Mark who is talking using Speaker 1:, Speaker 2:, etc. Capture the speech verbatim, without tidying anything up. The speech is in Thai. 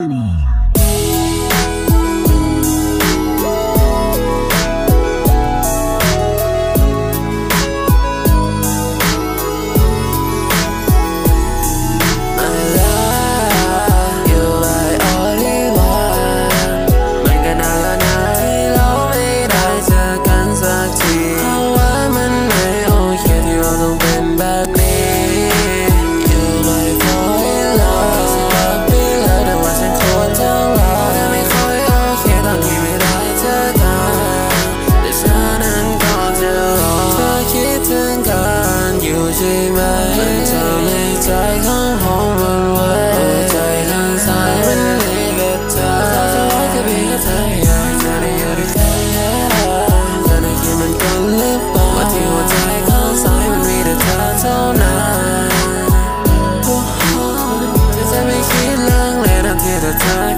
Speaker 1: ใช่ไหมมันทำให้ใจข้างห้องมันไหวหัวใจข้างซ้ายมันมีแต่เธอถ้าจะไว้แค่เพียงแค่เธออยากให้เธอได้อยู่ด้วยกันเธอได้คิดมันกันหรือเปล่าว่าที่หัวใจข้างซ้ายมันมีแต่เธอเท่านั้นจะไม่คิดเรื่องเลยทันทีแต่เธอ